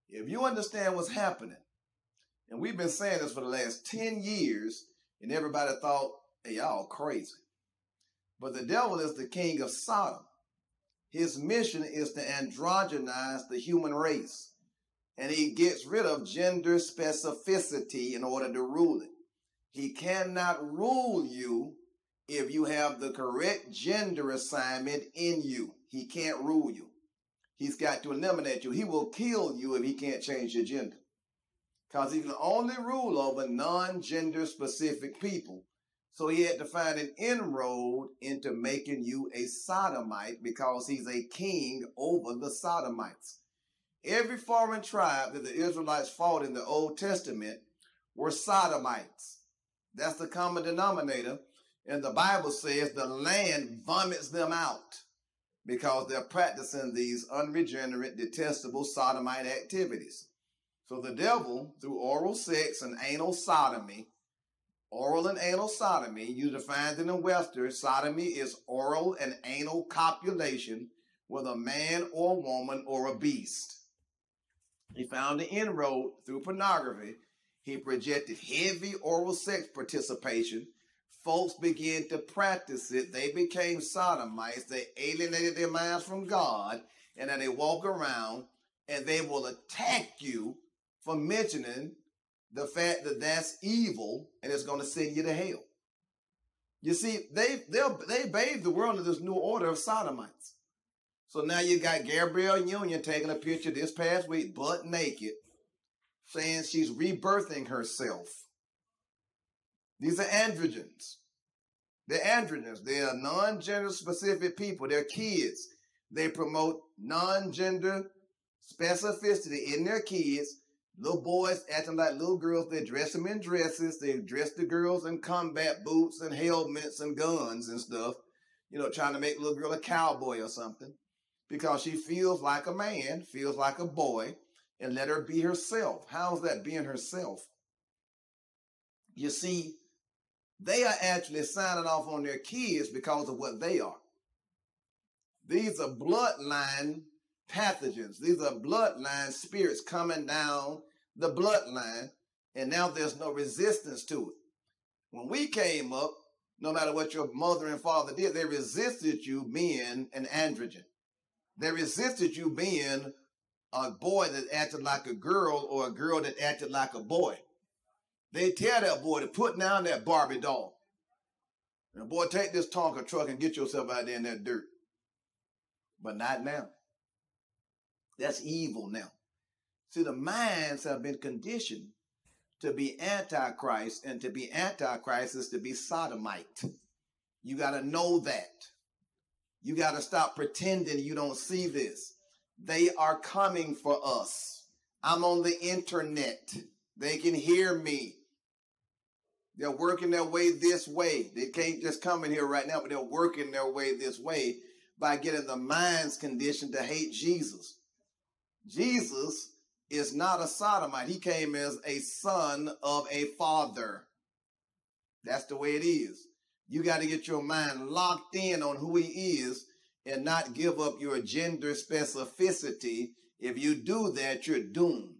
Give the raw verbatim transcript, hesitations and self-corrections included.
If you understand what's happening, and we've been saying this for the last ten years, and everybody thought, hey, y'all crazy. But the devil is the king of Sodom. His mission is to androgynize the human race. And he gets rid of gender specificity in order to rule it. He cannot rule you if you have the correct gender assignment in you. He can't rule you. He's got to eliminate you. He will kill you if he can't change your gender. Because he can only rule over non-gender specific people. So he had to find an inroad into making you a sodomite because he's a king over the sodomites. Every foreign tribe that the Israelites fought in the Old Testament were sodomites. That's the common denominator. And the Bible says the land vomits them out because they're practicing these unregenerate, detestable sodomite activities. So the devil, through oral sex and anal sodomy, oral and anal sodomy, you define it in Webster, sodomy is oral and anal copulation with a man or a woman or a beast. He found the inroad through pornography. He projected heavy oral sex participation. Folks began to practice it. They became sodomites. They alienated their minds from God. And then they walk around and they will attack you for mentioning the fact that that's evil and it's going to send you to hell. You see, they they bathed the world in this new order of sodomites. So now you got Gabrielle Union taking a picture this past week, butt naked, saying she's rebirthing herself. These are androgens. They're androgens. They are non-gender specific people. They're kids. They promote non-gender specificity in their kids. Little boys acting like little girls. They dress them in dresses. They dress the girls in combat boots and helmets and guns and stuff. You know, trying to make a little girl a cowboy or something. Because she feels like a man, feels like a boy, and let her be herself. How's that being herself? You see, they are actually signing off on their kids because of what they are. These are bloodline pathogens. These are bloodline spirits coming down the bloodline, and now there's no resistance to it. When we came up, no matter what your mother and father did, they resisted you being an androgen. They resisted you being a boy that acted like a girl or a girl that acted like a boy. They tell that boy to put down that Barbie doll. And boy, take this Tonka truck and get yourself out there in that dirt. But not now. That's evil now. See, the minds have been conditioned to be antichrist, and to be antichrist is to be sodomite. You got to know that. You got to stop pretending you don't see this. They are coming for us. I'm on the internet. They can hear me. They're working their way this way. They can't just come in here right now, but they're working their way this way by getting the minds conditioned to hate Jesus. Jesus is not a sodomite. He came as a son of a father. That's the way it is. You got to get your mind locked in on who he is and not give up your gender specificity. If you do that, you're doomed.